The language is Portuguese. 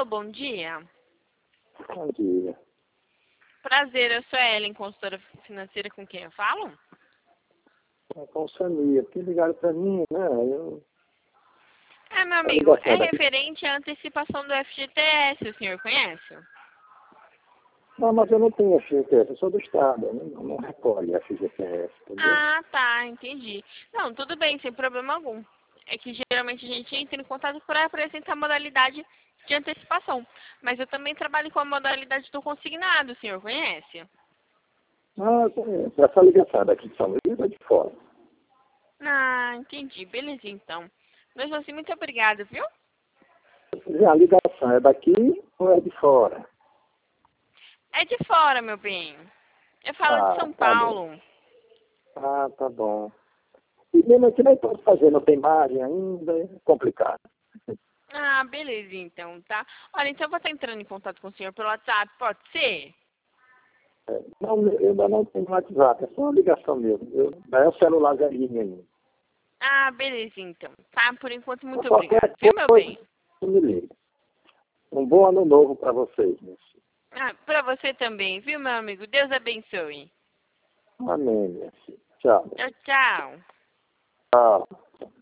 Alô, bom dia. Bom dia. Prazer, eu sou a Ellen, consultora financeira, com quem eu falo? É com o Samir, porque ligaram para mim, né? Meu amigo, é referente à antecipação do FGTS, o senhor conhece? Não, mas eu não tenho FGTS, eu sou do Estado, eu não recolhe FGTS, entendeu? Ah, tá, entendi. Não, tudo bem, sem problema algum. É que geralmente a gente entra em contato para apresentar a modalidade de antecipação. Mas eu também trabalho com a modalidade do consignado, o senhor conhece? Ah, eu conheço. Essa ligação daqui de São Luís ou de fora? Ah, entendi. Beleza, então. Mesmo assim, muito obrigada, viu? A ligação é daqui ou é de fora? É de fora, meu bem. Eu falo de Ah, São tá bom. Paulo. Ah, tá bom. E mesmo aqui nem pode fazer, não tem margem ainda, é complicado. Ah, beleza, então, tá? Olha, então eu vou estar entrando em contato com o senhor pelo WhatsApp, pode ser? Não, eu ainda não tenho WhatsApp, é só uma ligação mesmo. É o celular velhinho ainda. Ah, beleza, então. Tá, por enquanto, muito Qualquer obrigada, viu, meu coisa, bem? me liga. Um bom ano novo para vocês, meu filho. Ah, pra você também, viu, meu amigo? Deus abençoe. Amém, minha filha. Tchau. Tchau, tchau. Tchau.